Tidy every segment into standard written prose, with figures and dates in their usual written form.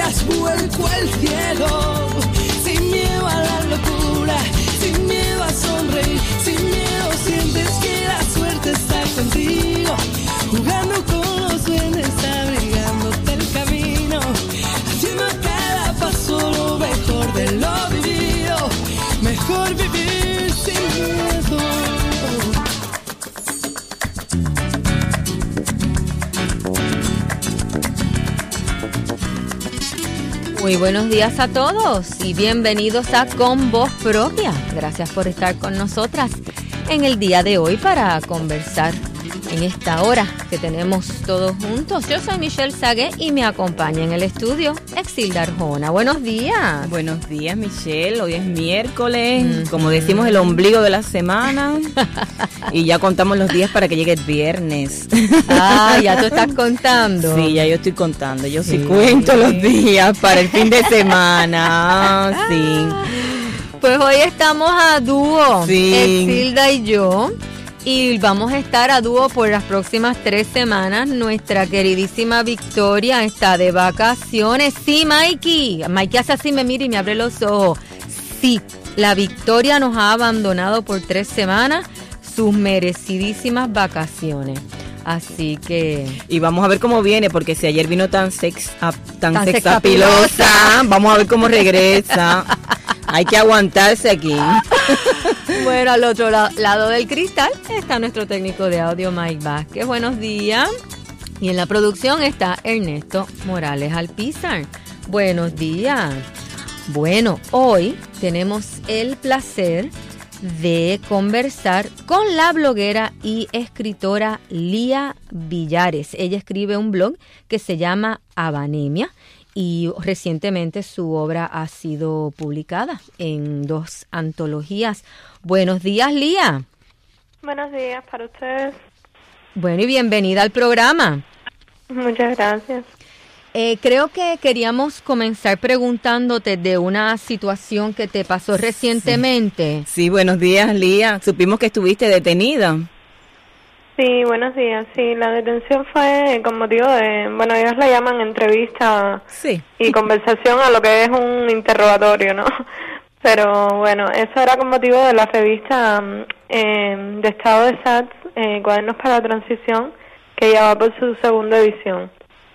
das vuelco al cielo, sin miedo a la locura, sin miedo a sonreír, sin miedo sientes que la suerte está contigo, jugando con los duendes, abrigándote el camino, haciendo cada paso lo mejor de lo vivido, mejor vivir sin miedo. Muy buenos días a todos y bienvenidos a Con Voz Propia. Gracias por estar con nosotras en el día de hoy para conversar en esta hora que tenemos todos juntos. Yo soy Michelle Sagué y me acompaña en el estudio Exilda Arjona. Buenos días. Buenos días, Michelle. Hoy es miércoles, como decimos, el ombligo de la semana. Y ya contamos los días para que llegue el viernes. Ah, ya tú estás contando. Sí, ya yo estoy contando. Yo sí cuento los días para el fin de semana. Sí. Pues hoy estamos a dúo, sí. Exilda y yo. Y vamos a estar a dúo por las próximas 3 semanas. Nuestra queridísima Victoria está de vacaciones. Sí, Mikey. Mikey hace así, me mira y me abre los ojos. Sí, la Victoria nos ha abandonado por 3 semanas. Sus merecidísimas vacaciones. Así que... Y vamos a ver cómo viene, porque si ayer vino tan sexapilosa, vamos a ver cmo regresa. Hay que aguantarse aquí. Bueno, al otro lado del cristal está nuestro técnico de audio, Mike Vázquez. Buenos días. Y en la producción está Ernesto Morales Alpizar. Buenos días. Bueno, hoy tenemos el placer de conversar con la bloguera y escritora Lía Villares. Ella escribe un blog que se llama Abanemia. Y recientemente su obra ha sido publicada en 2 antologías. Buenos días, Lía. Buenos días para ustedes. Bueno, y bienvenida al programa. Muchas gracias. Creo que queríamos comenzar preguntándote de una situación que te pasó recientemente. Sí, buenos días, Lía. Supimos que estuviste detenida. Sí, buenos días. Sí, la detención fue con motivo de, bueno, ellos la llaman entrevista y conversación a lo que es un interrogatorio, ¿no? Pero bueno, eso era con motivo de la revista de Estado de SAT, Cuadernos para la Transición, que ya va por su 2ª edición.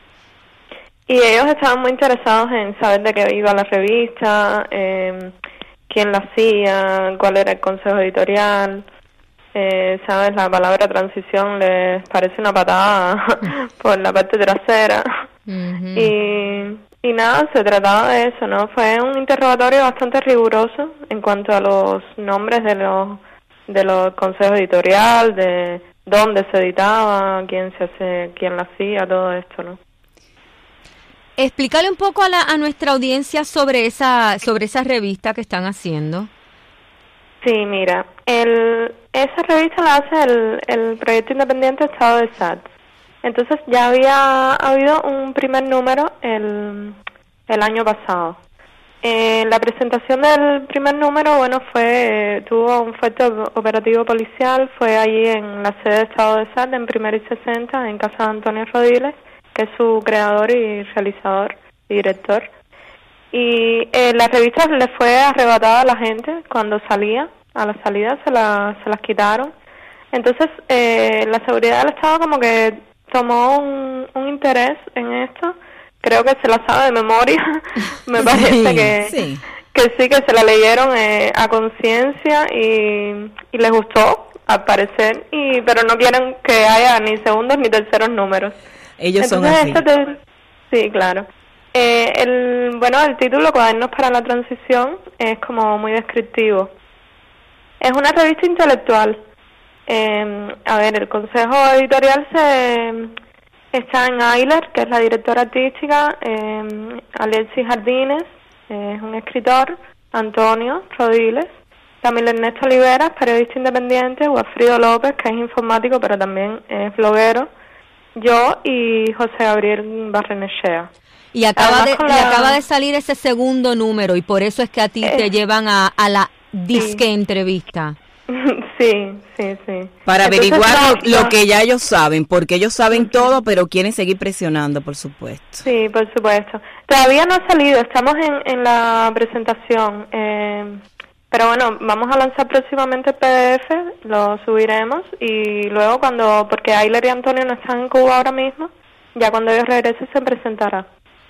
Y ellos estaban muy interesados en saber de qué iba la revista, quién la hacía, cuál era el consejo editorial. ¿Sabes? La palabra transición les parece una patada por la parte trasera. Uh-huh. Y nada, se trataba de eso, ¿no? Fue un interrogatorio bastante riguroso en cuanto a los nombres de los consejos editorial, de dónde se editaba, quién la hacía, todo esto, ¿no? Explícale un poco a nuestra audiencia sobre esa revista que están haciendo. Sí, mira, esa revista la hace el proyecto independiente Estado de SAT. Entonces ya había habido un primer número el año pasado. La presentación del primer número, bueno, tuvo un fuerte operativo policial, fue allí en la sede de Estado de SAT, en Primera y 60, en casa de Antonio Rodiles, que es su creador y realizador y director. Y la revista le fue arrebatada a la gente cuando salía, a la salida se las quitaron. Entonces la seguridad del Estado como que tomó un interés en esto, creo que se la sabe de memoria, me parece que se la leyeron a conciencia y les gustó, al parecer, pero no quieren que haya ni segundos ni terceros números. Ellos entonces, son así. Sí, claro. El título, Cuadernos para la Transición, es como muy descriptivo. Es una revista intelectual. El consejo editorial está en Ayler, que es la directora artística, Alexis Jardines, es un escritor, Antonio Rodiles, también Ernesto Oliveras, periodista independiente, Guafrido López, que es informático, pero también es bloguero, yo y José Gabriel Barrenechea. Y acaba de salir ese 2º número, y por eso es que a ti te llevan a la disque entrevista. Sí. Para averiguar lo que ya ellos saben, porque ellos saben todo, pero quieren seguir presionando, por supuesto. Sí, por supuesto. Todavía no ha salido, estamos en la presentación, pero bueno, vamos a lanzar próximamente el PDF, lo subiremos y luego porque Ayler y Antonio no están en Cuba ahora mismo, ya cuando ellos regresen se presentará.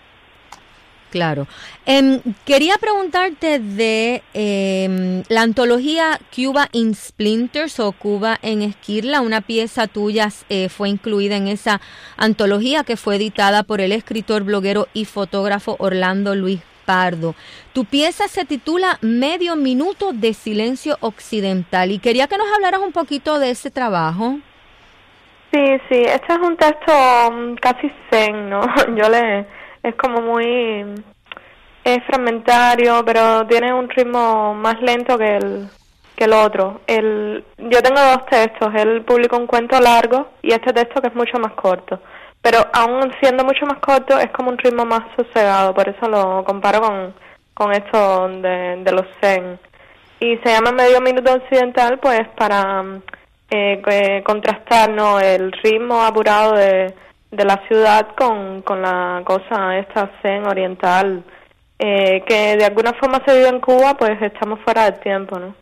Claro. Quería preguntarte de la antología Cuba in Splinters o Cuba en Esquirla. Una pieza tuya fue incluida en esa antología que fue editada por el escritor, bloguero y fotógrafo Orlando Luis Pardo. Tu pieza se titula Medio Minuto de Silencio Occidental y quería que nos hablaras un poquito de ese trabajo. Sí, este es un texto casi zen, ¿no? Es como muy fragmentario, pero tiene un ritmo más lento que el otro. Yo tengo dos textos, él publicó un cuento largo y este texto que es mucho más corto, pero aún siendo mucho más corto es como un ritmo más sosegado, por eso lo comparo con esto de los zen. Y se llama Medio Minuto Occidental pues para contrastar, ¿no?, el ritmo apurado de la ciudad con la cosa esta zen oriental que de alguna forma se vive en Cuba, pues estamos fuera del tiempo, ¿no?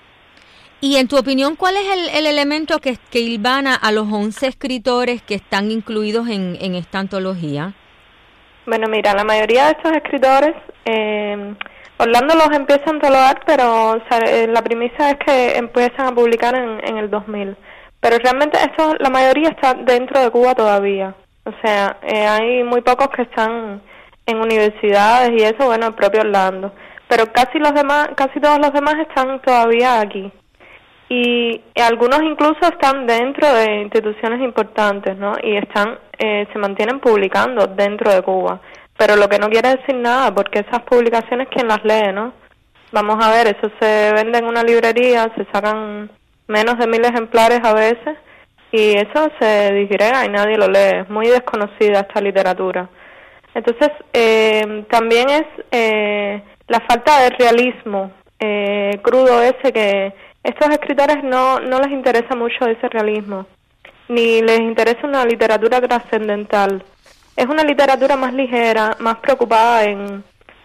Y en tu opinión, ¿cuál es el elemento que hilvana a los 11 escritores que están incluidos en esta antología? Bueno, mira, la mayoría de estos escritores, Orlando los empieza a antologar, pero la premisa es que empiezan a publicar en el 2000. Pero realmente la mayoría está dentro de Cuba todavía. O sea, hay muy pocos que están en universidades y eso, bueno, el propio Orlando. Pero casi todos los demás están todavía aquí. Y algunos incluso están dentro de instituciones importantes, ¿no? Y se mantienen publicando dentro de Cuba. Pero lo que no quiere decir nada, porque esas publicaciones, ¿quién las lee, no? Vamos a ver, eso se vende en una librería, se sacan menos de 1000 ejemplares a veces, y eso se disgrega y nadie lo lee. Es muy desconocida esta literatura. Entonces, también es la falta de realismo crudo ese que estos escritores no les interesa mucho ese realismo, ni les interesa una literatura trascendental. Es una literatura más ligera, más preocupada en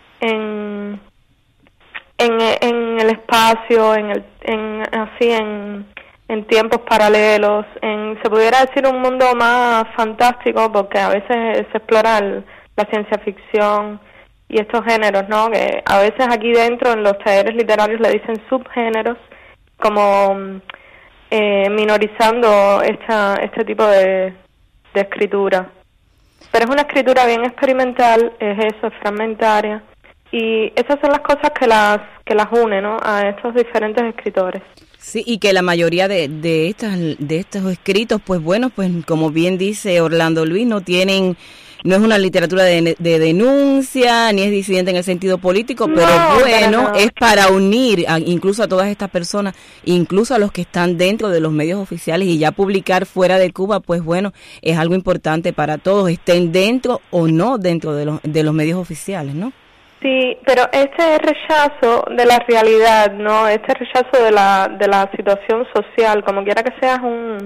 el espacio, en tiempos paralelos, se pudiera decir un mundo más fantástico, porque a veces se explora la ciencia ficción y estos géneros, ¿no? Que a veces aquí dentro en los talleres literarios le dicen subgéneros, como minorizando este tipo de escritura. Pero es una escritura bien experimental, es fragmentaria, y esas son las cosas que las une, ¿no?, a estos diferentes escritores. Sí, y que la mayoría de estos escritos, pues bueno, pues como bien dice Orlando Luis, no es una literatura de denuncia, ni es disidente en el sentido político, pero bueno, es para unir incluso a todas estas personas, incluso a los que están dentro de los medios oficiales, y ya publicar fuera de Cuba, pues bueno, es algo importante para todos, estén dentro o no dentro de los medios oficiales, ¿no? Sí, pero este rechazo de la realidad, ¿no? Este rechazo de la situación social, como quiera que sea,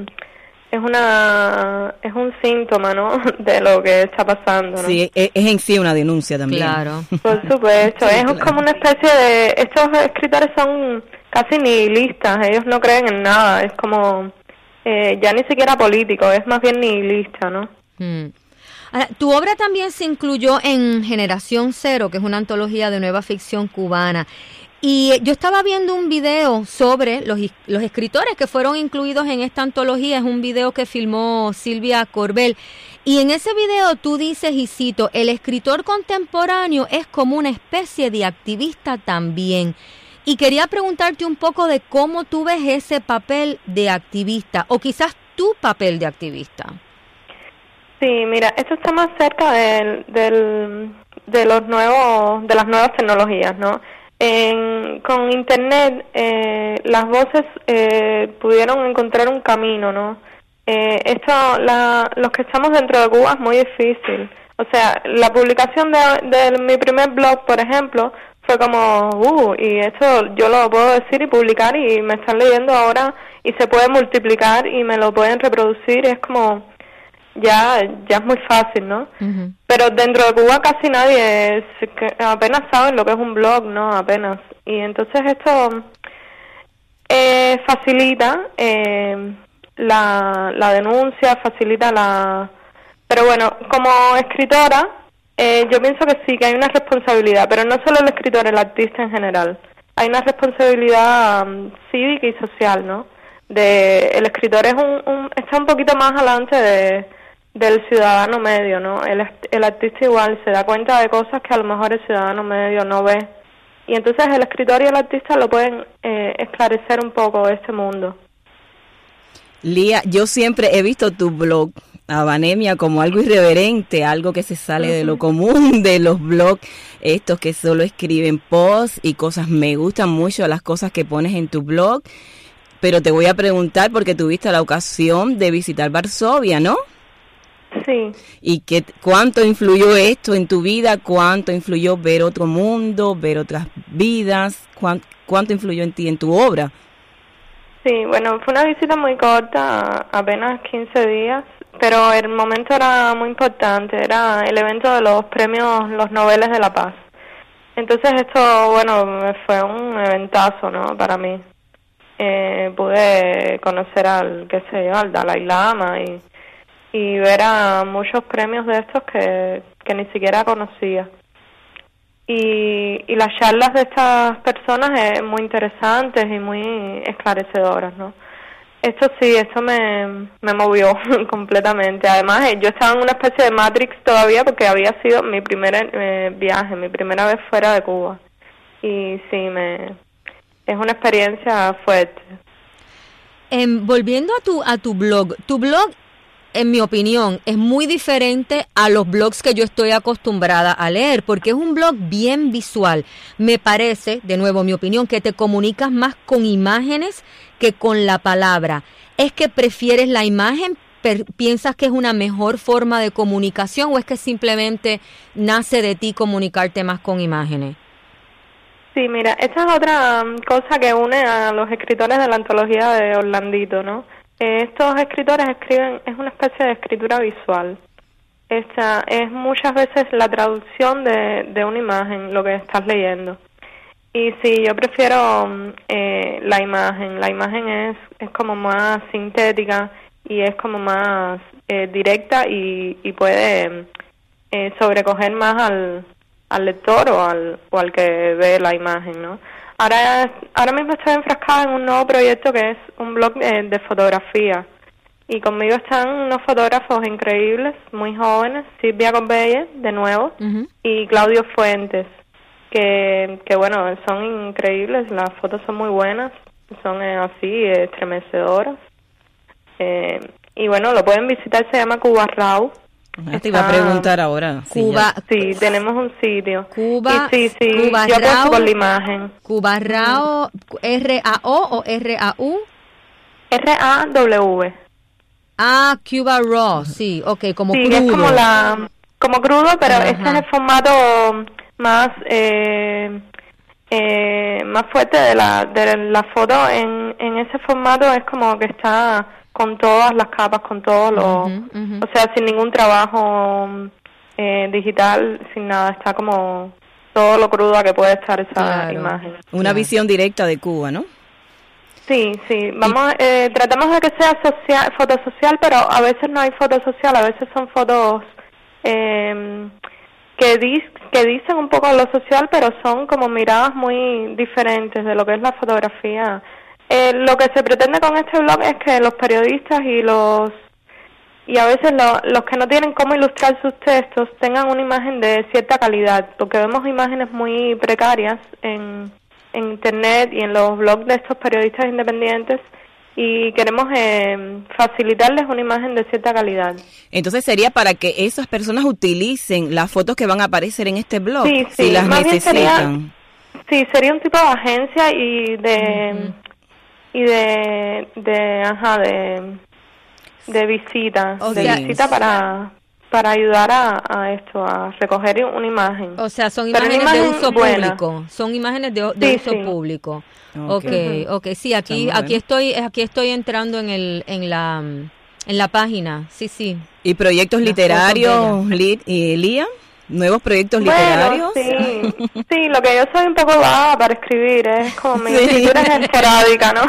es un síntoma, ¿no?, de lo que está pasando, ¿no? Sí, es en sí una denuncia también. Claro. Por supuesto, sí, es como una especie de... Estos escritores son casi nihilistas, ellos no creen en nada, es como... ya ni siquiera político, es más bien nihilista, ¿no? Ahora, tu obra también se incluyó en Generación Cero, que es una antología de nueva ficción cubana. Y yo estaba viendo un video sobre los escritores que fueron incluidos en esta antología. Es un video que filmó Silvia Corbel. Y en ese video tú dices, y cito, el escritor contemporáneo es como una especie de activista también. Y quería preguntarte un poco de cómo tú ves ese papel de activista, o quizás tu papel de activista. Sí, mira, esto está más cerca de las nuevas tecnologías, ¿no? Con Internet las voces pudieron encontrar un camino, ¿no? Los que estamos dentro de Cuba es muy difícil. O sea, la publicación de mi primer blog, por ejemplo, fue como, y esto yo lo puedo decir y publicar y me están leyendo ahora y se puede multiplicar y me lo pueden reproducir. Es como, ya es muy fácil, ¿no? Ujú. Pero dentro de Cuba casi nadie apenas sabe lo que es un blog, ¿no? Apenas. Y entonces esto facilita la denuncia, facilita la... Pero bueno, como escritora, yo pienso que sí, que hay una responsabilidad, pero no solo el escritor, el artista en general. Hay una responsabilidad cívica y social, ¿no? El escritor está un poquito más adelante del ciudadano medio, ¿no? El artista igual se da cuenta de cosas que a lo mejor el ciudadano medio no ve. Y entonces el escritor y el artista lo pueden esclarecer un poco este mundo. Lía, yo siempre he visto tu blog, Abanemia, como algo irreverente, algo que se sale de lo común de los blogs estos que solo escriben posts y cosas. Me gustan mucho las cosas que pones en tu blog, pero te voy a preguntar porque tuviste la ocasión de visitar Varsovia, ¿no? Sí. ¿Y cuánto influyó esto en tu vida? ¿Cuánto influyó ver otro mundo, ver otras vidas? ¿Cuánto influyó en ti, en tu obra? Sí, bueno, fue una visita muy corta, apenas 15 días, pero el momento era muy importante, era el evento de los premios Los Nobeles de la Paz. Entonces esto, bueno, fue un eventazo, ¿no?, para mí. Pude conocer al Dalai Lama y ver a muchos premios de estos que ni siquiera conocía. Y las charlas de estas personas muy interesantes y muy esclarecedoras, ¿no? Esto me movió completamente. Además, yo estaba en una especie de Matrix todavía porque había sido mi primer viaje, mi primera vez fuera de Cuba. Y sí, es una experiencia fuerte. Volviendo a tu blog en mi opinión, es muy diferente a los blogs que yo estoy acostumbrada a leer, porque es un blog bien visual. Me parece, de nuevo, mi opinión, que te comunicas más con imágenes que con la palabra. ¿Es que prefieres la imagen? ¿Piensas que es una mejor forma de comunicación o es que simplemente nace de ti comunicarte más con imágenes? Sí, mira, esta es otra cosa que une a los escritores de la antología de Orlandito, ¿no? Estos escritores escriben, es una especie de escritura visual. Esta es muchas veces la traducción de una imagen, lo que estás leyendo. Y sí, yo prefiero la imagen. La imagen es como más sintética y es como más directa y puede sobrecoger más al lector o al que ve la imagen, ¿no? Ahora mismo estoy enfrascada en un nuevo proyecto que es un blog de fotografía. Y conmigo están unos fotógrafos increíbles, muy jóvenes, Silvia Corbelle, de nuevo, y Claudio Fuentes, que bueno, son increíbles, las fotos son muy buenas, son así, estremecedoras. Y bueno, lo pueden visitar, se llama Cuba Raw. Te iba a preguntar ahora. Cuba, sí, tenemos un sitio. Cuba, y sí, Cuba yo Raw, por la imagen. Cuba Raw, R-A-O o R-A-U? R-A-W. Ah, Cuba Raw, sí, okay, como sí, crudo. Sí, es como crudo, pero este es el formato más más fuerte de la foto. En ese formato es como que está con todas las capas, con todos los... O sea, sin ningún trabajo digital, sin nada. Está como todo lo cruda que puede estar esa imagen. Una visión directa de Cuba, ¿no? Sí. Tratamos de que sea foto social, pero a veces no hay foto social, a veces son fotos que dicen un poco lo social, pero son como miradas muy diferentes de lo que es la fotografía. Lo que se pretende con este blog es que los periodistas y a veces los que no tienen cómo ilustrar sus textos tengan una imagen de cierta calidad, porque vemos imágenes muy precarias en internet y en los blogs de estos periodistas independientes y queremos facilitarles una imagen de cierta calidad. Entonces sería para que esas personas utilicen las fotos que van a aparecer en este blog, sí, si las necesitan. Sería un tipo de agencia y de visita, visita para ayudar a esto, a recoger una imagen. O sea, son imágenes de uso público. Son imágenes de uso público. Okay, sí, aquí estoy entrando en En la página, sí. ¿Y proyectos literarios, Lía? ¿Nuevos proyectos literarios? Sí, lo que yo soy un poco vaga para escribir, es como mi escritura es esporádica, ¿no?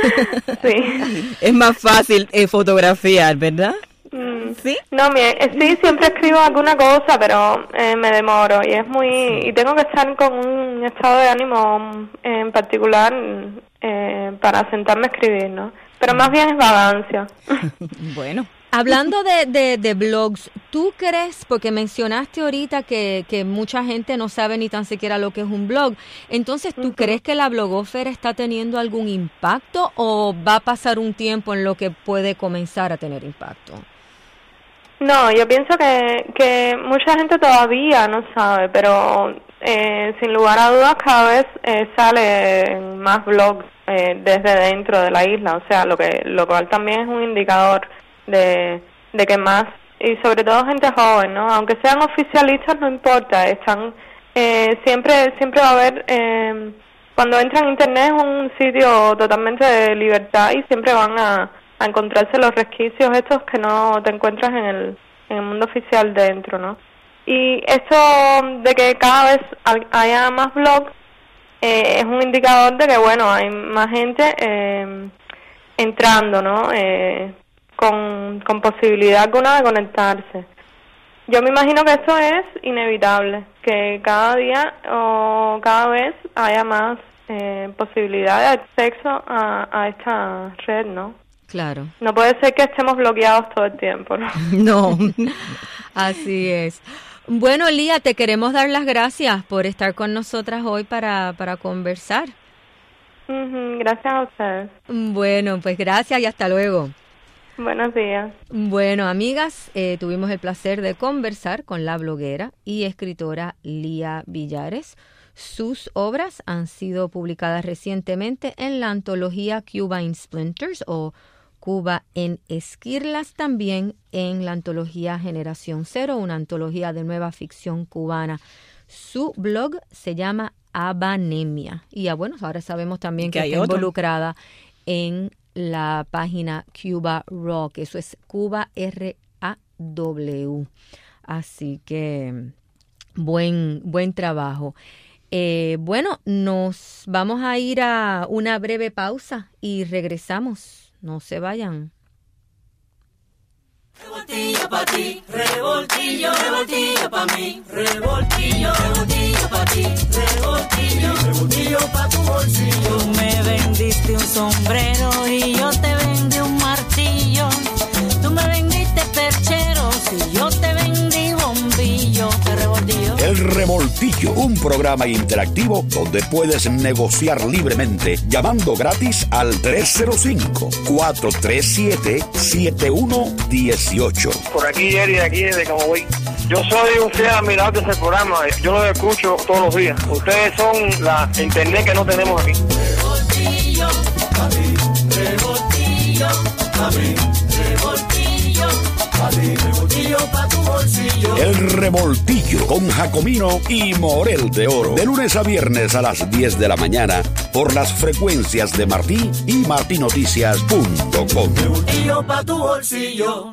Sí. Es más fácil fotografiar, ¿verdad? ¿Sí? No, sí, siempre escribo alguna cosa, pero me demoro y tengo que estar con un estado de ánimo en particular para sentarme a escribir, ¿no? Pero más bien es vagancia. Bueno. Hablando de blogs, ¿tú crees, porque mencionaste ahorita que mucha gente no sabe ni tan siquiera lo que es un blog, entonces ¿tú crees que la blogósfera está teniendo algún impacto o va a pasar un tiempo en lo que puede comenzar a tener impacto? No, yo pienso que mucha gente todavía no sabe, pero sin lugar a dudas cada vez salen más blogs desde dentro de la isla, o sea, lo cual también es un indicador de que más, y sobre todo gente joven, ¿no? Aunque sean oficialistas no importa, están siempre va a haber, cuando entran a internet es un sitio totalmente de libertad y siempre van a encontrarse los resquicios estos que no te encuentras en el mundo oficial dentro, ¿no? Y esto de que cada vez haya más blogs es un indicador de que, bueno, hay más gente entrando, ¿no? Con posibilidad alguna de conectarse. Yo me imagino que esto es inevitable, que cada día o cada vez haya más posibilidad de acceso a esta red, ¿no? Claro. No puede ser que estemos bloqueados todo el tiempo, ¿no? No. Así es. Bueno, Lía, te queremos dar las gracias por estar con nosotras hoy para conversar. Gracias a ustedes. Bueno, pues gracias y hasta luego. Buenos días. Bueno, amigas, tuvimos el placer de conversar con la bloguera y escritora Lía Villares. Sus obras han sido publicadas recientemente en la antología Cuba in Splinters o Cuba en Esquirlas, también en la antología Generación Cero, una antología de nueva ficción cubana. Su blog se llama Abanemia y bueno, ahora sabemos también que está involucrada en la página Cuba Raw, que eso es Cuba RAW. Así que buen trabajo. Bueno, nos vamos a ir a una breve pausa y regresamos. No se vayan. Revoltillo pa' ti, revoltillo, revoltillo pa' mí, revoltillo, revoltillo pa' ti, revoltillo, revoltillo pa' tu bolsillo. Tú me vendiste un sombrero y yo te vendí un martillo. Tú me vendiste percheros y yo te vendí bombillo. ¿Qué revoltillo? El Revoltillo, un programa interactivo donde puedes negociar libremente llamando gratis al 305-437-7118. Por aquí, Jerry, de aquí desde Camagüey. Yo soy un fiel admirador de ese programa. Yo lo escucho todos los días. Ustedes son la internet que no tenemos aquí. Revoltillo, a mí, revoltillo, a mí, revoltillo, a mí, revoltillo pa' tu bolsillo. El Revoltillo con Jacomino y Morel de Oro. De lunes a viernes a las 10 de la mañana por las frecuencias de Martí y martinoticias.com. Revoltillo pa' tu bolsillo.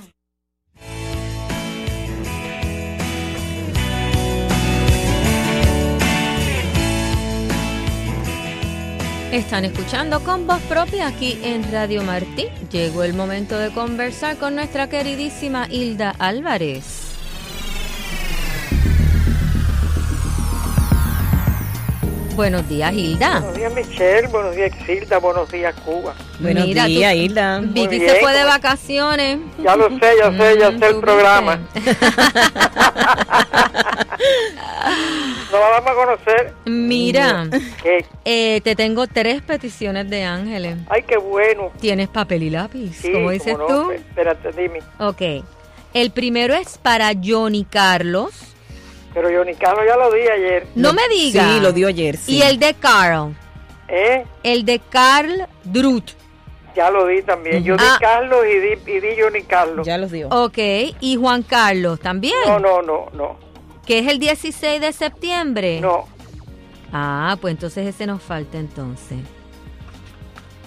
Están escuchando con voz propia aquí en Radio Martí. Llegó el momento de conversar con nuestra queridísima Hilda Álvarez. Buenos días, Hilda. Buenos días, Michelle. Buenos días, Exilda. Buenos días, Cuba. Buenos días, Hilda. Vicky se fue de vacaciones. Ya lo sé, ya sé el programa. ¿No la vamos a conocer? Mira, ¿Qué? te tengo 3 peticiones de Ángeles. Ay, qué bueno. ¿Tienes papel y lápiz? Sí, ¿Cómo dices no, tú? Espérate, dime. Ok. El primero es para Johnny Carlos. Pero Johnny Carlos ya lo di ayer. No me digas. Sí, lo dio ayer, sí. Y el de Carl. El de Carl Drut. Ya lo di también. Yo di Carlos y di Johnny Carlos. Ya los dio. Ok. ¿Y Juan Carlos también? No. Que es el 16 de septiembre. No. Ah, pues entonces ese nos falta entonces.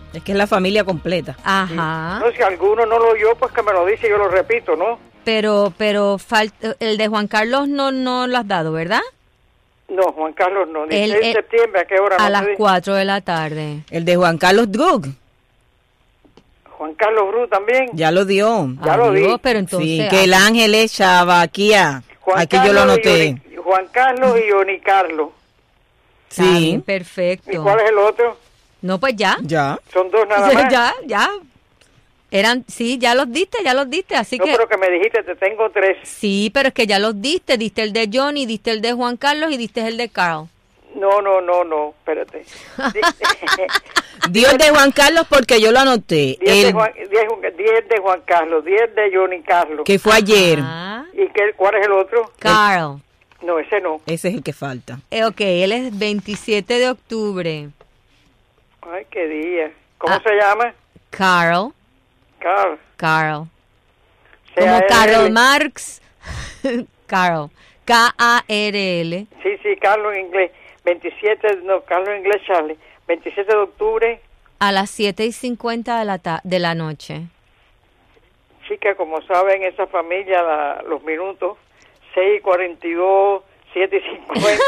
Es que es la familia completa. Ajá. No, si alguno no lo oyó, pues que me lo dice, yo lo repito, ¿no? Pero el de Juan Carlos no lo has dado, ¿verdad? No, Juan Carlos no. 16 de septiembre, ¿a qué hora? A las 4 de la tarde. El de Juan Carlos Drug. Juan Carlos Bru también. Ya lo dio. Ya lo di. Pero entonces, Sí, que el ángel es Chavaquía. Aquí yo lo anoté. Juan Carlos y Johnny Carlos. Sí. Perfecto. ¿Y cuál es el otro? No, pues ya. Ya. Son dos nada más. Ya. Ya los diste, así no, que... pero que me dijiste, te tengo 3. Sí, pero es que ya los diste el de Johnny, diste el de Juan Carlos y diste el de Carl. No, espérate. Dio el de Juan Carlos porque yo lo anoté. 10 de Juan Carlos, 10 de Johnny Carlos. Que fue ayer. ¿Y cuál es el otro? Carl. No, ese no. Ese es el que falta. Ok, él es 27 de octubre. Ay, qué día. ¿Cómo se llama? Carl. Carl. Como Karl Marx. Carl. K-A-R-L. Sí, Carlos en inglés. Carlos en inglés, Charlie. 27 de octubre. A las 7:50 de la noche. Chica, como saben, esa familia, los minutos, 6:42, 7:50.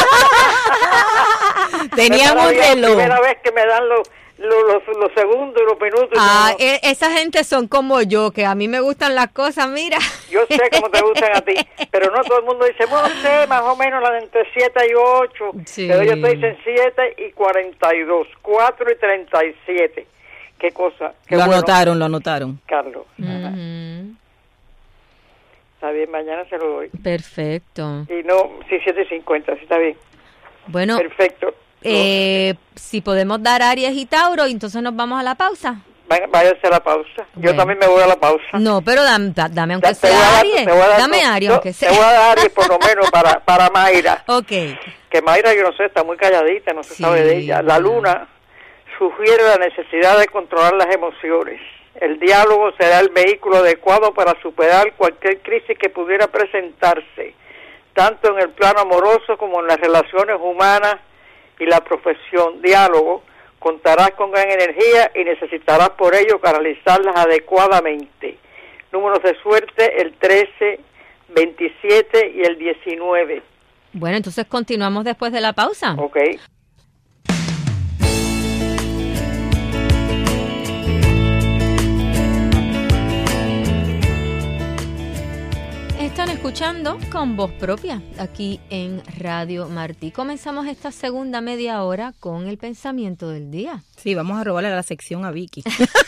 Teníamos reloj. Primera vez que me dan los segundos y los minutos. Esa gente son como yo, que a mí me gustan las cosas, mira. Yo sé cómo te gustan a ti, pero no todo el mundo dice, bueno, sé, más o menos la de entre 7 y 8, sí. Pero ellos te dicen 7:42, 4:37. ¿Qué cosa? Qué lo bueno. anotaron. Carlos. Uh-huh. Está bien, mañana se lo doy. Perfecto. Y no, sí, 7:50, sí está bien. Bueno. Perfecto. Si podemos dar Aries y Tauro, entonces nos vamos a la pausa. Váyase a la pausa. Bueno. Yo también me voy a la pausa. No, pero dame aunque sea Aries. Dame Aries aunque sea. Te voy a dar Aries por lo menos para Mayra. Ok. Que Mayra, yo no sé, está muy calladita, no se sabe de ella. La luna sugiere la necesidad de controlar las emociones. El diálogo será el vehículo adecuado para superar cualquier crisis que pudiera presentarse, tanto en el plano amoroso como en las relaciones humanas y la profesión. Diálogo, contarás con gran energía y necesitarás por ello canalizarlas adecuadamente. Números de suerte, el 13, 27 y el 19. Bueno, entonces continuamos después de la pausa. Ok. Están escuchando Con Voz Propia aquí en Radio Martí. Comenzamos esta segunda media hora con el pensamiento del día. Sí, vamos a robarle la sección a Vicky.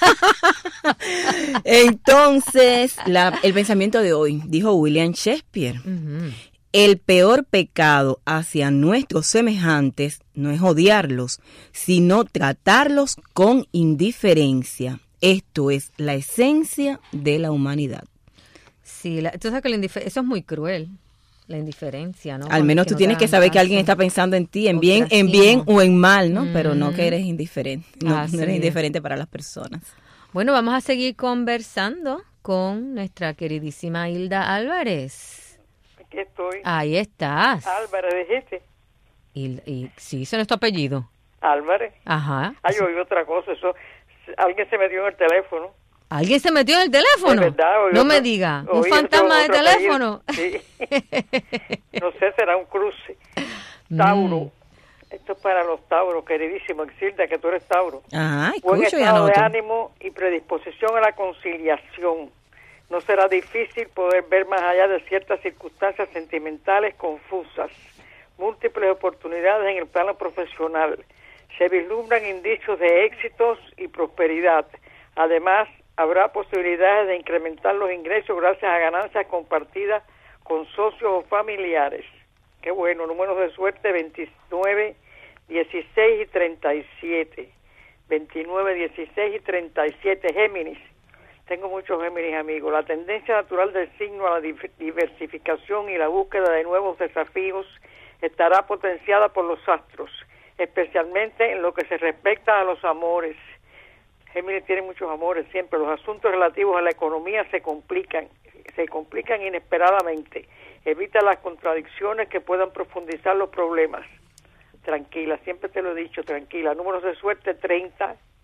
Entonces, el pensamiento de hoy, dijo William Shakespeare, el peor pecado hacia nuestros semejantes no es odiarlos, sino tratarlos con indiferencia. Esto es la esencia de la humanidad. Sí, tú sabes que eso es muy cruel, la indiferencia, ¿no? Al menos tú tienes que saber que alguien está pensando en ti, en bien o en mal, ¿no? Pero no que eres indiferente, no eres indiferente para las personas. Bueno, vamos a seguir conversando con nuestra queridísima Hilda Álvarez. Aquí estoy. Ahí estás. Álvarez, dijiste. Y sí, ese no es tu apellido. Álvarez. Ajá. Yo oí otra cosa, alguien se metió en el teléfono. ¿Alguien se metió en el teléfono? De verdad, no me diga. ¿Un fantasma de teléfono? Sí. No sé, será un cruce. Tauro. Esto es para los Tauros, queridísimo Exilda, que tú eres Tauro. Ajá, escucho. Buen estado de ánimo y predisposición a la conciliación. No será difícil poder ver más allá de ciertas circunstancias sentimentales confusas. Múltiples oportunidades en el plano profesional. Se vislumbran indicios de éxitos y prosperidad. Además, habrá posibilidades de incrementar los ingresos gracias a ganancias compartidas con socios o familiares. Qué bueno. Números de suerte 29, 16 y 37. 29, 16 y 37. Géminis. Tengo muchos Géminis, amigos. La tendencia natural del signo a la diversificación y la búsqueda de nuevos desafíos estará potenciada por los astros, especialmente en lo que se respecta a los amores. Géminis tiene muchos amores siempre. Los asuntos relativos a la economía se complican inesperadamente. Evita las contradicciones que puedan profundizar los problemas. Tranquila, siempre te lo he dicho, tranquila. Números de suerte 30,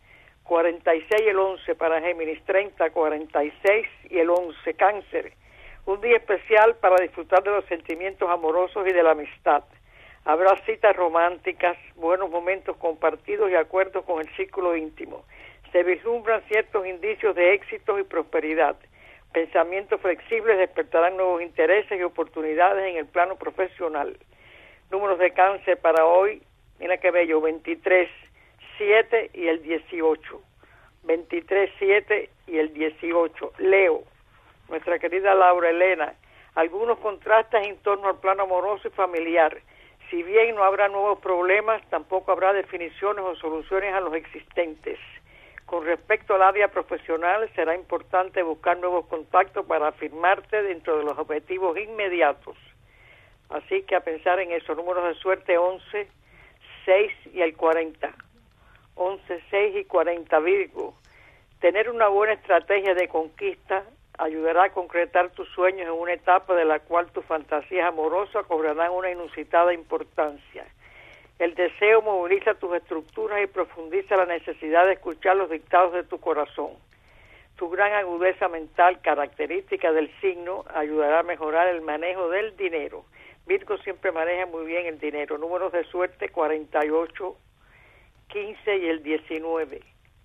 46 y el 11 para Géminis, 30, 46 y el 11, Cáncer. Un día especial para disfrutar de los sentimientos amorosos y de la amistad. Habrá citas románticas, buenos momentos compartidos y acuerdos con el círculo íntimo. Se vislumbran ciertos indicios de éxitos y prosperidad. Pensamientos flexibles despertarán nuevos intereses y oportunidades en el plano profesional. Números de Cáncer para hoy, mira qué bello, 23, 7 y el 18. 23, 7 y el 18. Leo, nuestra querida Laura Elena, algunos contrastes en torno al plano amoroso y familiar. Si bien no habrá nuevos problemas, tampoco habrá definiciones o soluciones a los existentes. Con respecto al área profesional, será importante buscar nuevos contactos para afirmarte dentro de los objetivos inmediatos. Así que a pensar en eso. Números de suerte 11, 6 y el 40. 11, 6 y 40, Virgo. Tener una buena estrategia de conquista ayudará a concretar tus sueños en una etapa de la cual tus fantasías amorosas cobrarán una inusitada importancia. El deseo moviliza tus estructuras y profundiza la necesidad de escuchar los dictados de tu corazón. Tu gran agudeza mental, característica del signo, ayudará a mejorar el manejo del dinero. Virgo siempre maneja muy bien el dinero. Números de suerte 48, 15 y el 19.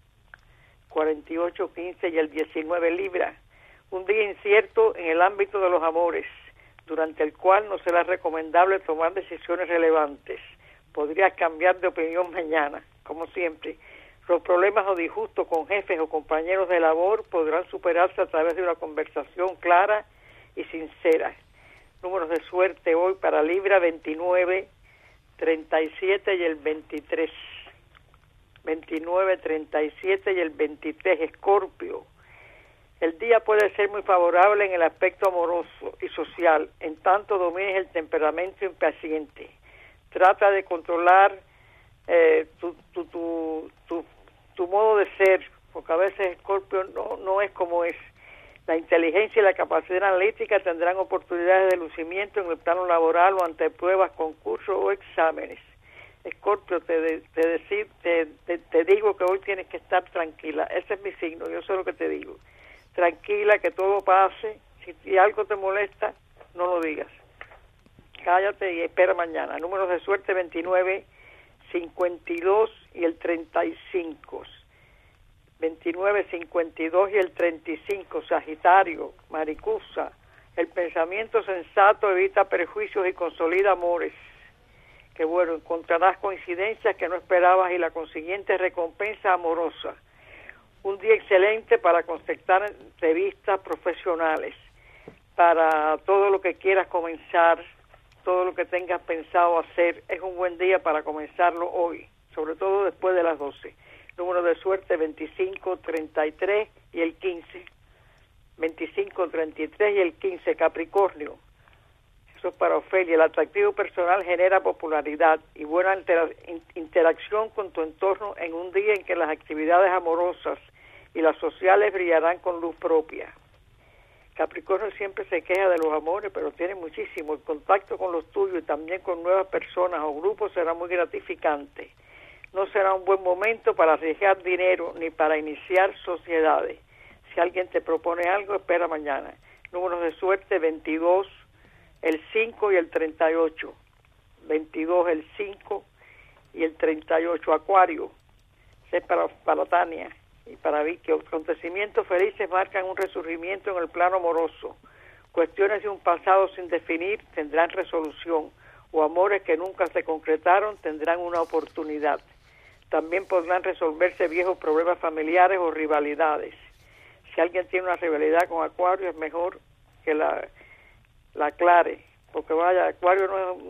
48, 15 y el 19, Libra. Un día incierto en el ámbito de los amores, durante el cual no será recomendable tomar decisiones relevantes. Podrías cambiar de opinión mañana, como siempre. Los problemas o disgustos con jefes o compañeros de labor podrán superarse a través de una conversación clara y sincera. Números de suerte hoy para Libra 29, 37 y el 23. 29, 37 y el 23, Escorpio. El día puede ser muy favorable en el aspecto amoroso y social, en tanto domines el temperamento impaciente. Trata de controlar tu modo de ser, porque a veces Escorpio no es como es. La inteligencia y la capacidad analítica tendrán oportunidades de lucimiento en el plano laboral o ante pruebas, concursos o exámenes. Escorpio, te digo que hoy tienes que estar tranquila. Ese es mi signo, yo sé lo que te digo. Tranquila, que todo pase. Si algo te molesta, no lo digas. Cállate y espera mañana. Números de suerte 29, 52 y el 35. 29, 52 y el 35. Sagitario, Maricusa. El pensamiento sensato evita perjuicios y consolida amores. Que bueno, encontrarás coincidencias que no esperabas y la consiguiente recompensa amorosa. Un día excelente para concertar entrevistas profesionales, para todo lo que quieras comenzar, todo lo que tengas pensado hacer. Es un buen día para comenzarlo hoy, sobre todo después de las 12. Número de suerte 25, 33 y el 15. 25, 33 y el 15, Capricornio. Eso es para Ofelia. El atractivo personal genera popularidad y buena interacción con tu entorno en un día en que las actividades amorosas y las sociales brillarán con luz propia. Capricornio siempre se queja de los amores, pero tiene muchísimo. El contacto con los tuyos y también con nuevas personas o grupos será muy gratificante. No será un buen momento para arriesgar dinero ni para iniciar sociedades. Si alguien te propone algo, espera mañana. Números de suerte 22, el 5 y el 38. 22, el 5 y el 38. Acuario, es para Tania y para Vicky. Acontecimientos felices marcan un resurgimiento en el plano amoroso. Cuestiones de un pasado sin definir tendrán resolución, o amores que nunca se concretaron tendrán una oportunidad. También podrán resolverse viejos problemas familiares o rivalidades. Si alguien tiene una rivalidad con Acuario, es mejor que la aclare, porque vaya, Acuario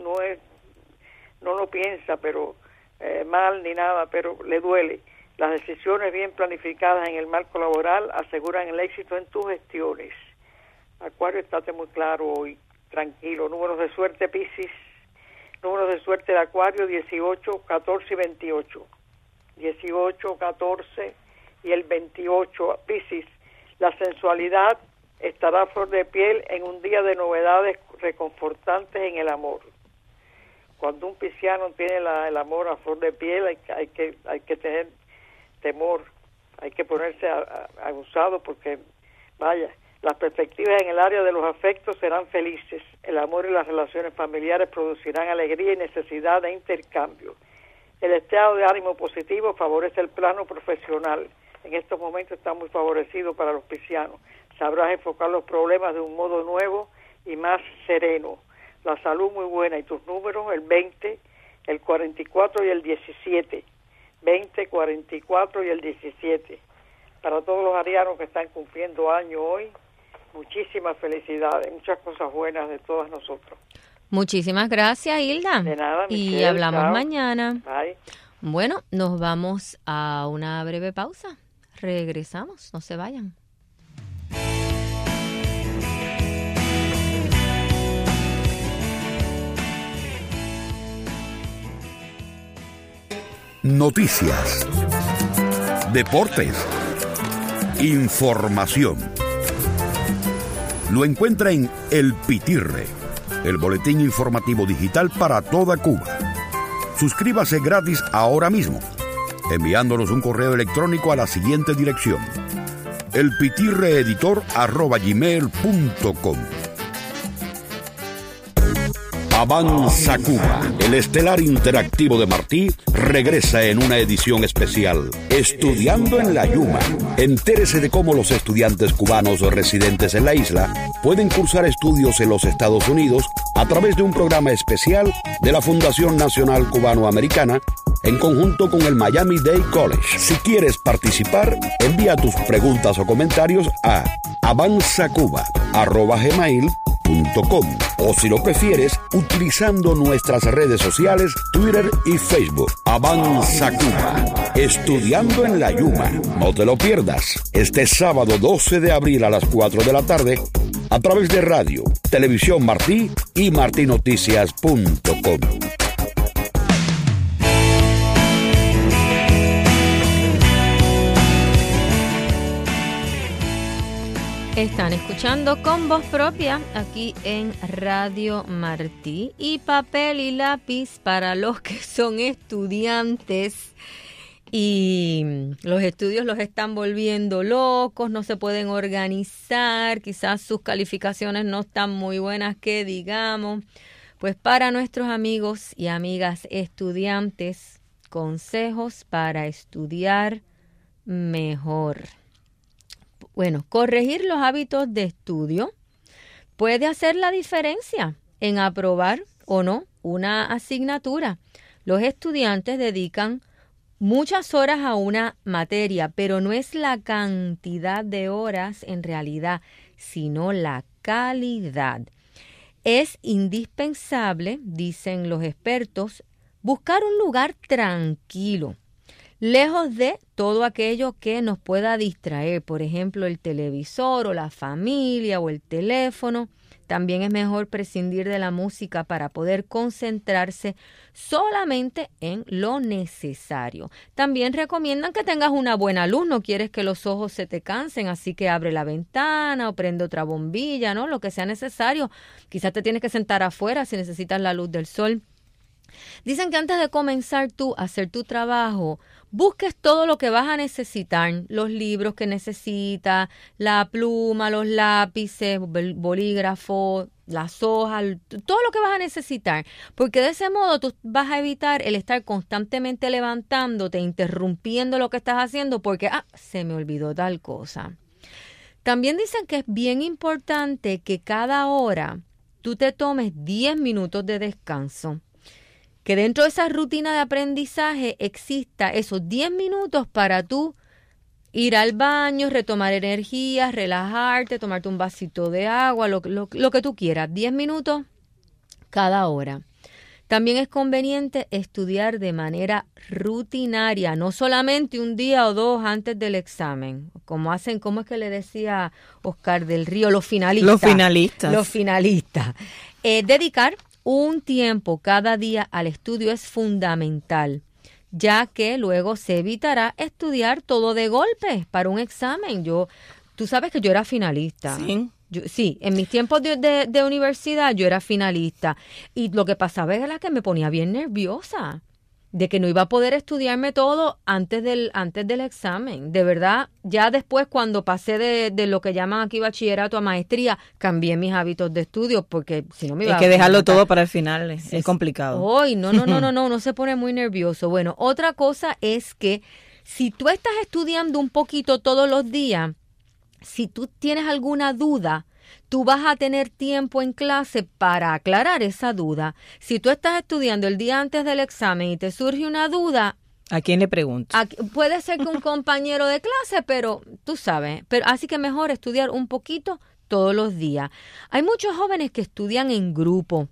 no lo piensa, pero mal ni nada, pero le duele. Las decisiones bien planificadas en el marco laboral aseguran el éxito en tus gestiones. Acuario, estate muy claro hoy, tranquilo. Números de suerte, Piscis. Números de suerte de Acuario, 18, 14 y 28. 18, 14 y el 28, Piscis. La sensualidad estará a flor de piel en un día de novedades reconfortantes en el amor. Cuando un pisciano tiene el amor a flor de piel, hay que tener temor, hay que ponerse abusado porque, vaya, las perspectivas en el área de los afectos serán felices. El amor y las relaciones familiares producirán alegría y necesidad de intercambio. El estado de ánimo positivo favorece el plano profesional. En estos momentos está muy favorecido para los piscianos. Sabrás enfocar los problemas de un modo nuevo y más sereno. La salud muy buena y tus números, el 20, el 44 y el 17. 20, 44 y el 17. Para todos los arianos que están cumpliendo año hoy, muchísimas felicidades, muchas cosas buenas de todas nosotros. Muchísimas gracias, Hilda. De nada, Michelle, y hablamos chao. mañana. Bye. Bueno, nos vamos a una breve pausa. Regresamos, no se vayan. Noticias, deportes, información. Lo encuentra en El Pitirre, el boletín informativo digital para toda Cuba. Suscríbase gratis ahora mismo, enviándonos un correo electrónico a la siguiente dirección: elpitirreeditor@gmail.com. Avanza Cuba, el estelar interactivo de Martí, regresa en una edición especial, Estudiando en la Yuma. Entérese de cómo los estudiantes cubanos residentes en la isla pueden cursar estudios en los Estados Unidos a través de un programa especial de la Fundación Nacional Cubano-Americana en conjunto con el Miami-Dade College. Si quieres participar, envía tus preguntas o comentarios a avanzacuba@gmail.com, o si lo prefieres, utilizando nuestras redes sociales, Twitter y Facebook. Avanza Cuba, estudiando en la Yuma. No te lo pierdas, este sábado 12 de abril a las 4 de la tarde, a través de radio, televisión Martí y martinoticias.com. Están escuchando Con Voz Propia aquí en Radio Martí. Y papel y lápiz para los que son estudiantes y los estudios los están volviendo locos, no se pueden organizar, quizás sus calificaciones no están muy buenas que digamos. Pues para nuestros amigos y amigas estudiantes, consejos para estudiar mejor. Bueno, corregir los hábitos de estudio puede hacer la diferencia en aprobar o no una asignatura. Los estudiantes dedican muchas horas a una materia, pero no es la cantidad de horas en realidad, sino la calidad. Es indispensable, dicen los expertos, buscar un lugar tranquilo, lejos de todo aquello que nos pueda distraer, por ejemplo, el televisor o la familia o el teléfono. También es mejor prescindir de la música para poder concentrarse solamente en lo necesario. También recomiendan que tengas una buena luz, no quieres que los ojos se te cansen, así que abre la ventana o prende otra bombilla, ¿no? Lo que sea necesario. Quizás te tienes que sentar afuera si necesitas la luz del sol. Dicen que antes de comenzar tú a hacer tu trabajo, busques todo lo que vas a necesitar, los libros que necesitas, la pluma, los lápices, bolígrafo, las hojas, todo lo que vas a necesitar, porque de ese modo tú vas a evitar el estar constantemente levantándote, interrumpiendo lo que estás haciendo porque, se me olvidó tal cosa. También dicen que es bien importante que cada hora tú te tomes 10 minutos de descanso. Que dentro de esa rutina de aprendizaje exista esos 10 minutos para tú ir al baño, retomar energías, relajarte, tomarte un vasito de agua, lo que tú quieras. 10 minutos cada hora. También es conveniente estudiar de manera rutinaria, no solamente un día o dos antes del examen, ¿cómo es que le decía Oscar del Río? Los finalistas. Dedicar un tiempo cada día al estudio es fundamental, ya que luego se evitará estudiar todo de golpe para un examen. Tú sabes que yo era finalista. Sí. En mis tiempos de universidad yo era finalista. Y lo que pasaba era que me ponía bien nerviosa. de que no iba a poder estudiarme todo antes del examen. De verdad, ya después cuando pasé de lo que llaman aquí bachillerato a maestría, cambié mis hábitos de estudio porque si no me iba a... Hay que dejarlo todo para el final, es complicado. Hoy, no, uno se pone muy nervioso. Bueno, otra cosa es que si tú estás estudiando un poquito todos los días, si tú tienes alguna duda, tú vas a tener tiempo en clase para aclarar esa duda. Si tú estás estudiando el día antes del examen y te surge una duda, ¿a quién le pregunto? Puede ser que un compañero de clase, pero tú sabes. Así que mejor estudiar un poquito todos los días. Hay muchos jóvenes que estudian en grupo,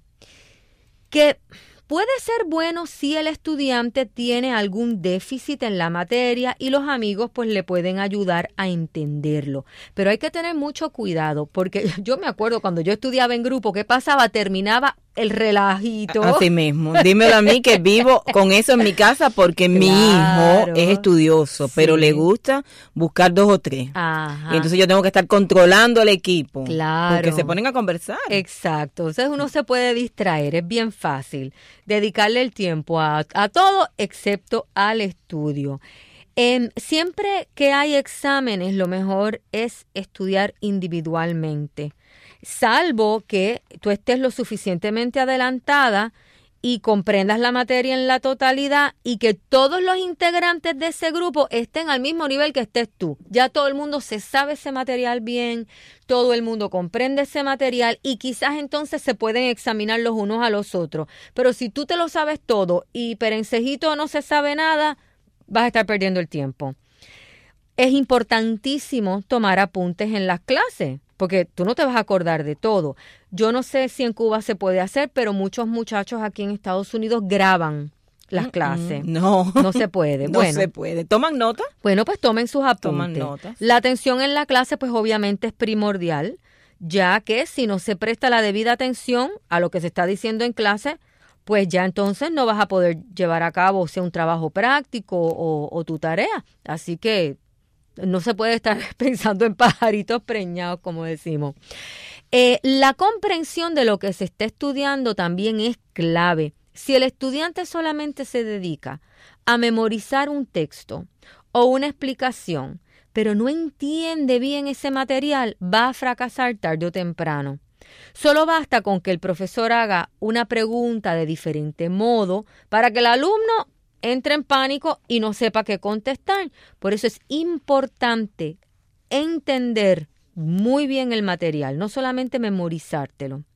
que puede ser bueno si el estudiante tiene algún déficit en la materia y los amigos pues le pueden ayudar a entenderlo. Pero hay que tener mucho cuidado porque yo me acuerdo cuando yo estudiaba en grupo, ¿qué pasaba? Terminaba el relajito. Así mismo. Dímelo a mí que vivo con eso en mi casa porque mi hijo es estudioso, pero le gusta buscar 2 o 3. Ajá. Y entonces yo tengo que estar controlando al equipo. Claro. Porque se ponen a conversar. Exacto. Entonces uno se puede distraer, es bien fácil. Dedicarle el tiempo a todo excepto al estudio. Siempre que hay exámenes, lo mejor es estudiar individualmente. Salvo que tú estés lo suficientemente adelantada y comprendas la materia en la totalidad y que todos los integrantes de ese grupo estén al mismo nivel que estés tú. Ya todo el mundo se sabe ese material bien, todo el mundo comprende ese material y quizás entonces se pueden examinar los unos a los otros. Pero si tú te lo sabes todo y Perencejito no se sabe nada, vas a estar perdiendo el tiempo. Es importantísimo tomar apuntes en las clases, porque tú no te vas a acordar de todo. Yo no sé si en Cuba se puede hacer, pero muchos muchachos aquí en Estados Unidos graban las clases. No se puede. No se puede. ¿Toman nota? Bueno, pues tomen sus apuntes. Toman notas. La atención en la clase, pues obviamente es primordial, ya que si no se presta la debida atención a lo que se está diciendo en clase, pues ya entonces no vas a poder llevar a cabo, sea un trabajo práctico o tu tarea. Así que no se puede estar pensando en pajaritos preñados, como decimos. La comprensión de lo que se está estudiando también es clave. Si el estudiante solamente se dedica a memorizar un texto o una explicación, pero no entiende bien ese material, va a fracasar tarde o temprano. Solo basta con que el profesor haga una pregunta de diferente modo para que el alumno entre en pánico y no sepa qué contestar. Por eso es importante entender muy bien el material, no solamente memorizártelo.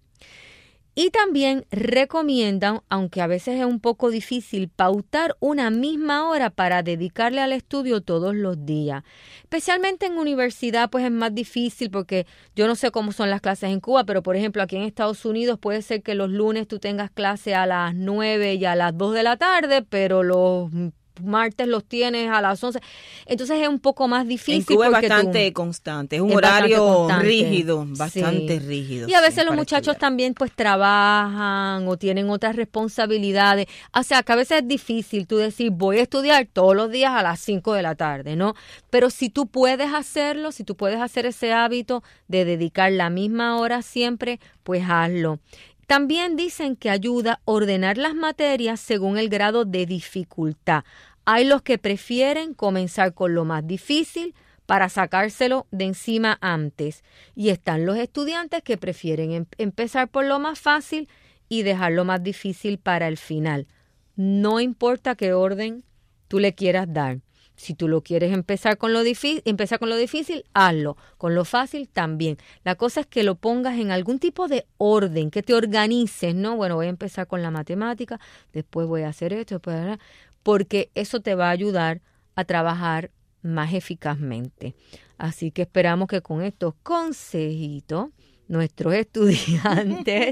Y también recomiendan, aunque a veces es un poco difícil, pautar una misma hora para dedicarle al estudio todos los días. Especialmente en universidad, pues es más difícil porque yo no sé cómo son las clases en Cuba, pero por ejemplo aquí en Estados Unidos puede ser que los lunes tú tengas clase a las 9 y a las 2 de la tarde, pero los martes los tienes a las 11. Entonces es un poco más difícil. En Cuba es bastante constante, es un horario rígido, bastante sí. rígido. Y a veces los muchachos también pues trabajan o tienen otras responsabilidades. O sea, que a veces es difícil tú decir voy a estudiar todos los días a las 5 de la tarde, ¿no? Pero si tú puedes hacerlo, si tú puedes hacer ese hábito de dedicar la misma hora siempre, pues hazlo. También dicen que ayuda a ordenar las materias según el grado de dificultad. Hay los que prefieren comenzar con lo más difícil para sacárselo de encima antes. Y están los estudiantes que prefieren empezar por lo más fácil y dejar lo más difícil para el final. No importa qué orden tú le quieras dar. Si tú lo quieres empezar con lo difícil, hazlo. Con lo fácil también. La cosa es que lo pongas en algún tipo de orden, que te organices, ¿no? Bueno, voy a empezar con la matemática, después voy a hacer esto, porque eso te va a ayudar a trabajar más eficazmente. Así que esperamos que con estos consejitos nuestros estudiantes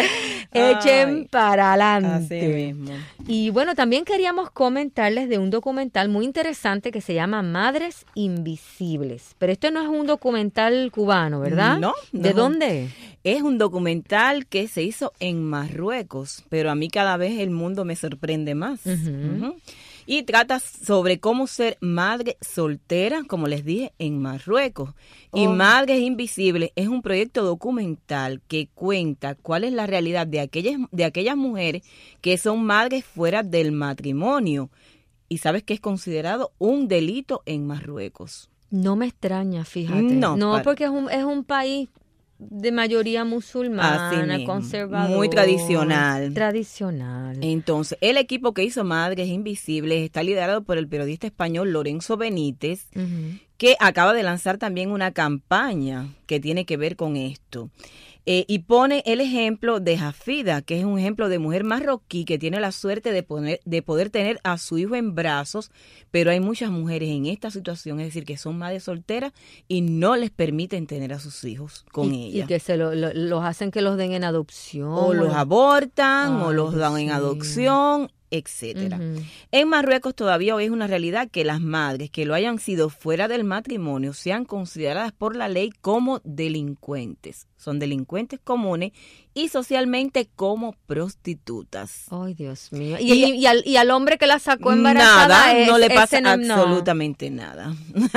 echen para adelante. Así mismo. Y bueno, también queríamos comentarles de un documental muy interesante que se llama Madres Invisibles. Pero esto no es un documental cubano, ¿verdad? No. ¿De dónde? Es un documental que se hizo en Marruecos, pero a mí cada vez el mundo me sorprende más. Uh-huh. y trata sobre cómo ser madre soltera, como les dije, en Marruecos. Y Madres Invisibles es un proyecto documental que cuenta cuál es la realidad de aquellas mujeres que son madres fuera del matrimonio. Y sabes que es considerado un delito en Marruecos. No me extraña, fíjate. No, porque es un país de mayoría musulmana, conservador. Muy tradicional. Tradicional. Entonces, el equipo que hizo Madres Invisibles está liderado por el periodista español Lorenzo Benítez, que acaba de lanzar también una campaña que tiene que ver con esto. Y pone el ejemplo de Hafida, que es un ejemplo de mujer marroquí que tiene la suerte de poder tener a su hijo en brazos, pero hay muchas mujeres en esta situación, es decir, que son madres solteras y no les permiten tener a sus hijos con ella. Y que los hacen que los den en adopción. O los abortan, o los dan en adopción, etcétera. En Marruecos todavía hoy es una realidad que las madres que lo hayan sido fuera del matrimonio sean consideradas por la ley como delincuentes. Son delincuentes comunes y socialmente como prostitutas. Ay, Dios mío. Y al hombre que la sacó embarazada no le pasa absolutamente nada.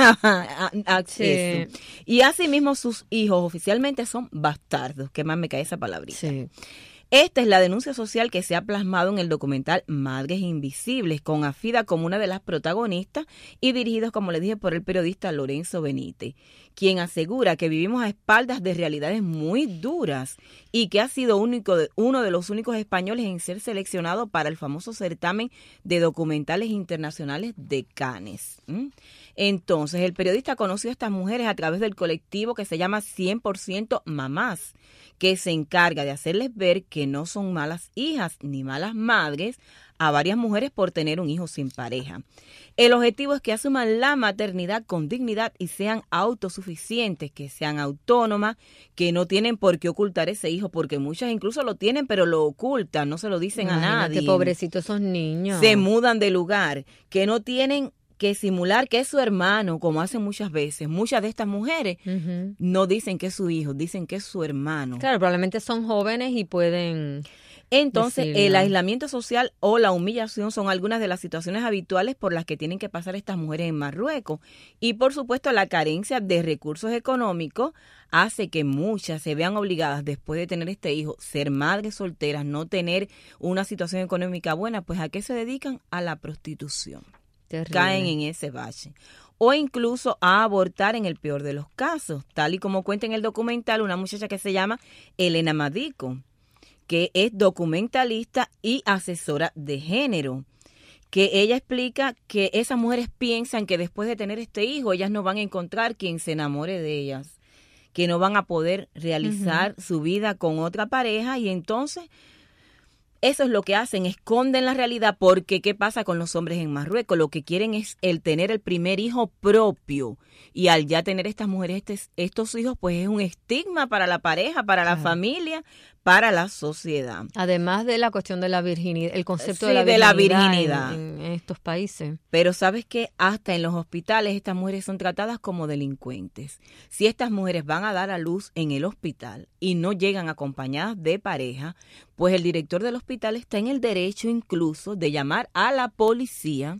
Sí. Y asimismo sus hijos oficialmente son bastardos, que más me cae esa palabrita. Sí. Esta es la denuncia social que se ha plasmado en el documental Madres Invisibles, con Hafida como una de las protagonistas y dirigidos, como les dije, por el periodista Lorenzo Benítez, quien asegura que vivimos a espaldas de realidades muy duras y que ha sido uno de los únicos españoles en ser seleccionado para el famoso certamen de documentales internacionales de Cannes. Entonces, el periodista conoció a estas mujeres a través del colectivo que se llama 100% Mamás, que se encarga de hacerles ver que no son malas hijas ni malas madres a varias mujeres por tener un hijo sin pareja. El objetivo es que asuman la maternidad con dignidad y sean autosuficientes, que sean autónomas, que no tienen por qué ocultar ese hijo, porque muchas incluso lo tienen, pero lo ocultan, no se lo dicen a nadie. Pobrecitos esos niños. Se mudan de lugar, que no tienen que simular que es su hermano, como hacen muchas veces. Muchas de estas mujeres no dicen que es su hijo, dicen que es su hermano. Claro, probablemente son jóvenes y pueden... Entonces, decirlo. El aislamiento social o la humillación son algunas de las situaciones habituales por las que tienen que pasar estas mujeres en Marruecos. Y, por supuesto, la carencia de recursos económicos hace que muchas se vean obligadas, después de tener este hijo, ser madres solteras, no tener una situación económica buena, pues ¿a qué se dedican? A la prostitución. Terrible. Caen en ese valle. O incluso a abortar en el peor de los casos, tal y como cuenta en el documental una muchacha que se llama Elena Madico, que es documentalista y asesora de género, que ella explica que esas mujeres piensan que después de tener este hijo, ellas no van a encontrar quien se enamore de ellas, que no van a poder realizar su vida con otra pareja, y entonces eso es lo que hacen, esconden la realidad, porque ¿qué pasa con los hombres en Marruecos? Lo que quieren es el tener el primer hijo propio, y al ya tener estas mujeres estos hijos, pues es un estigma para la pareja, para la familia, para la sociedad. Además de la cuestión de la virginidad, el concepto Sí, de la virginidad, virginidad. En estos países. Pero sabes que hasta en los hospitales estas mujeres son tratadas como delincuentes. Si estas mujeres van a dar a luz en el hospital y no llegan acompañadas de pareja, pues el director del hospital está en el derecho incluso de llamar a la policía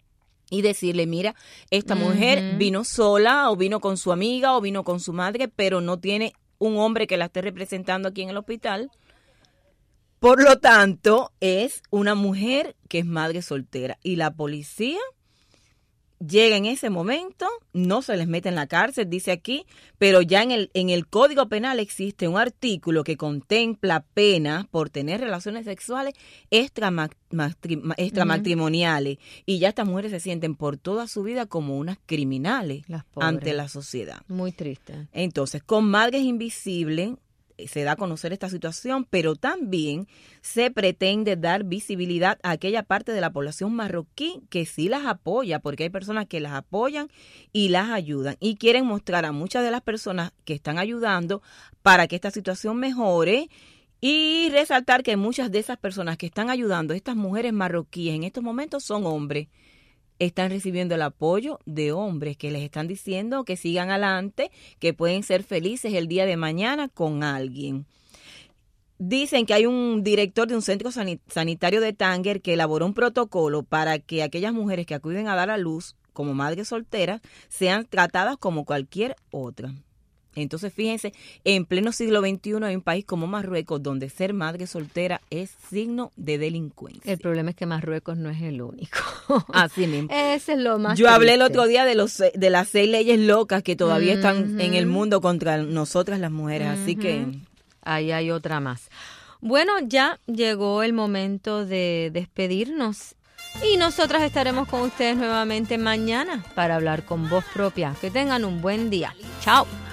y decirle, mira, esta mujer vino sola, o vino con su amiga, o vino con su madre, pero no tiene un hombre que la esté representando aquí en el hospital. Por lo tanto, es una mujer que es madre soltera. Y la policía llega en ese momento, no se les mete en la cárcel, dice aquí, pero ya en el Código Penal existe un artículo que contempla penas por tener relaciones sexuales extramatrimoniales, y ya estas mujeres se sienten por toda su vida como unas criminales ante la sociedad. Muy triste. Entonces, con Madres Invisibles se da a conocer esta situación, pero también se pretende dar visibilidad a aquella parte de la población marroquí que sí las apoya, porque hay personas que las apoyan y las ayudan, y quieren mostrar a muchas de las personas que están ayudando para que esta situación mejore, y resaltar que muchas de esas personas que están ayudando a estas mujeres marroquíes en estos momentos son hombres. Están recibiendo el apoyo de hombres que les están diciendo que sigan adelante, que pueden ser felices el día de mañana con alguien. dicen que hay un director de un centro sanitario de Tánger que elaboró un protocolo para que aquellas mujeres que acuden a dar a luz como madres solteras sean tratadas como cualquier otra. Entonces, fíjense, en pleno siglo XXI hay un país como Marruecos donde ser madre soltera es signo de delincuencia. El problema es que Marruecos no es el único. Así mismo. Ese es lo más Yo hablé el triste. otro día de las 6 leyes locas que todavía están en el mundo contra nosotras las mujeres, así que... Ahí hay otra más. Bueno, ya llegó el momento de despedirnos. Y nosotras estaremos con ustedes nuevamente mañana para hablar con voz propia. Que tengan un buen día. Chao.